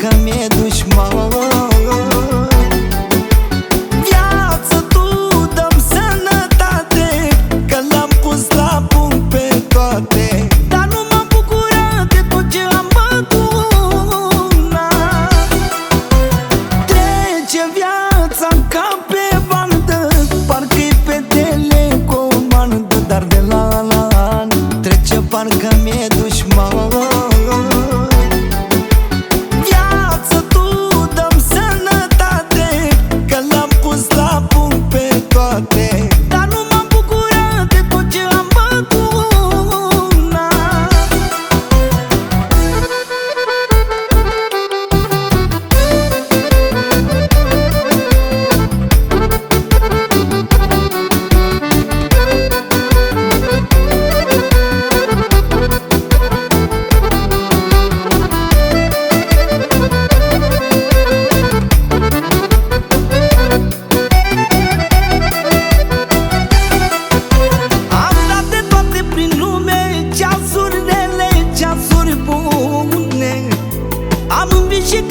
parcă mi-e dușman. Viață, tu dă-mi sănătate, că le-am pus la punct pe toate, dar nu m-am bucurat de tot ce am bătut. Trece viața ca pe bandă, parcă-i pe telecomandă, dar de la an trece parcă mi-e dușman. Viață, tu dă-mi sănătate, că le-am pus la punct pe toate, dar nu m-am bucurat de tot ce am bătut. Ceasuri rele, ceasuri bune, am învins și